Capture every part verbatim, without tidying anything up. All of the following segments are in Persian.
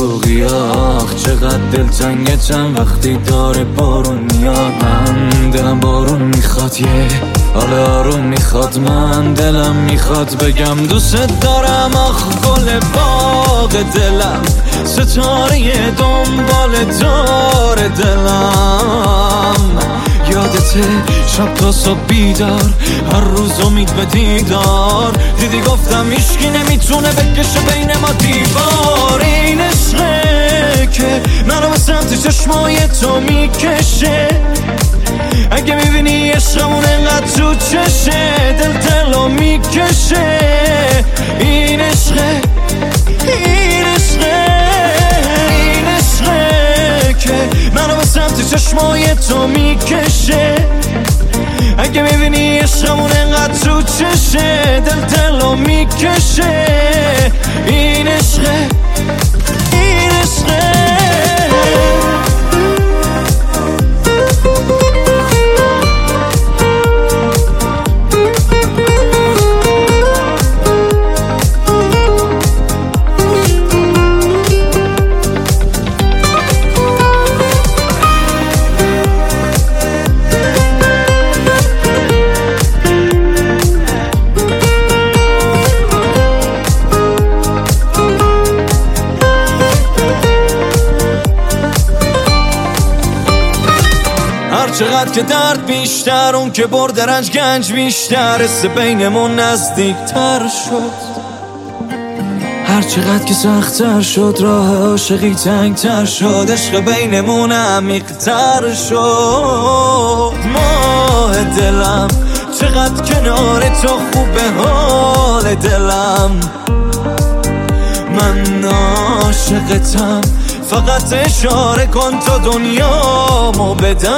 شوقیاخ چقدر دلتنگه چند وقتی داره بارون میاد. من دلم بارون میخواد یه حال آروم میخواد. من دلم میخواد بگم دوست دارم آخ گل باغ دلم ستاره دنبال دار دلم. یادته شب تا صبح بیدار هر روز امید به دیدار. دیدی گفتم هیچکی نمیتونه بکشه بین ما دیوار. این عشقه که منو به سمت چشمای تو میکشه. اگه میبینی عشقمون انقدر تو چشه دل دلو میکشه. این عشقه این عشقه این عشقه که منو به سمت چشمای تو میکشه. اگه میبینی عشقمون انقدر تو چشه دل دلو میکشه. این عشقه این عشقه. چقدر که درد بیشتر اون که برد رنج گنج بیشتر. حس بینمون نزدیک تر شد. هر چقدر که سخت‌تر شد راه عاشقی تنگ تر شد. عشق بینمون عمیق تر شد. ماه دلم چقدر کنار تو خوبه حال دلم. من عاشقتم فقط اشاره کن تا دنیامو بدار.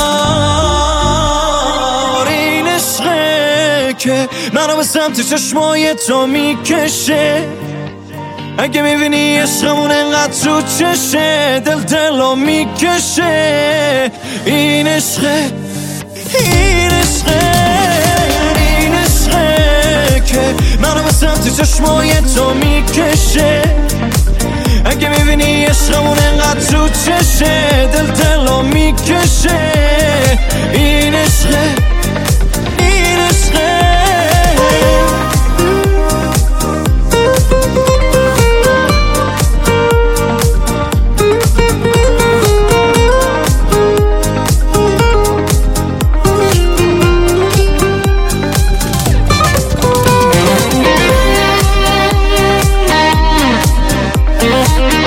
این عشقه که منو به سمت چشمای تو میکشه. اگه میبینی عشقمون انقدر تو چشه دل دلو میکشه. این عشقه این عشقه این عشقه که منو به سمت چشمای تو میکشه. اگه میبینی عشقمون انقدر تو چشه دل دلو میکشه. این عشقه این عشقه. Yeah.